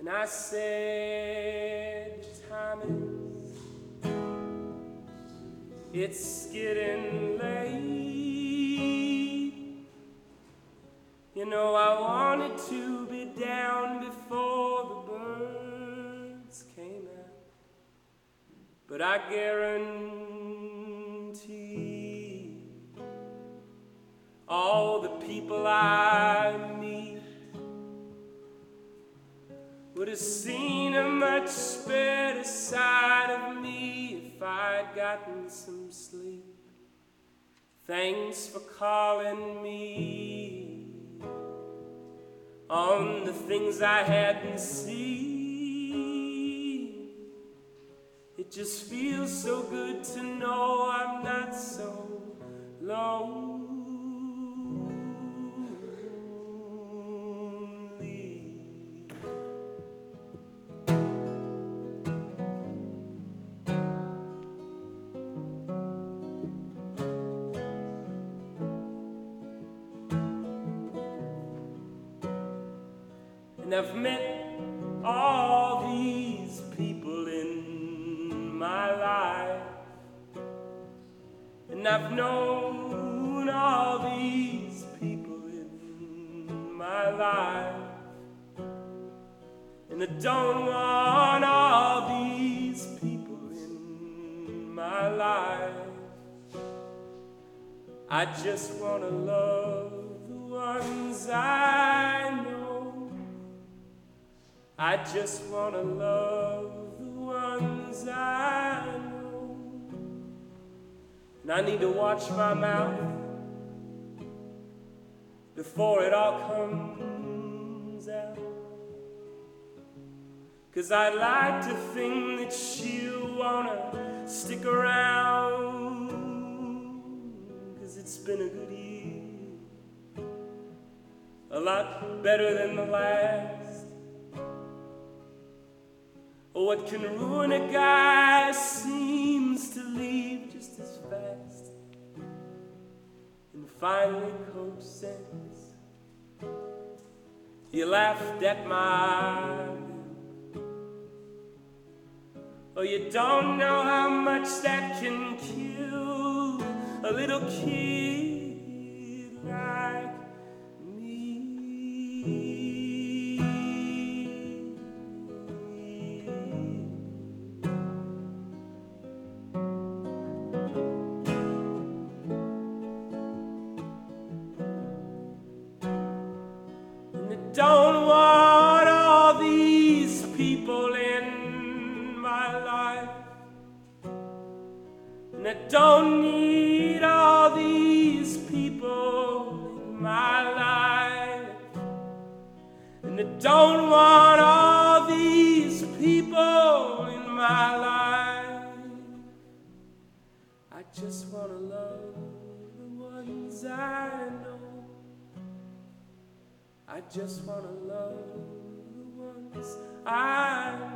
And I said, Thomas, it's getting late. You know, I wanted to be down before the birds came out, but I guarantee all the people I meet would have seen a much better side of me if I'd gotten some sleep. Thanks for calling me on the things I hadn't seen. It just feels so good to know I'm not so lonely. And I've met all these people in my life, and I've known all these people in my life, and I don't want all these people in my life. I just want to love the ones I know. I just want to love the ones I know. And I need to watch my mouth before it all comes out, 'cause I'd like to think that she'll wanna stick around, 'cause it's been a good year, a lot better than the last. Oh, what can ruin a guy seems to leave just as fast. And finally, Coach says, you laughed at my lip. Oh, you don't know how much that can kill a little kid like me. Don't want all these people in my life, and I don't need all these people in my life, and I don't want all these people in my life. I just want to love the ones I know. I just want to love the ones I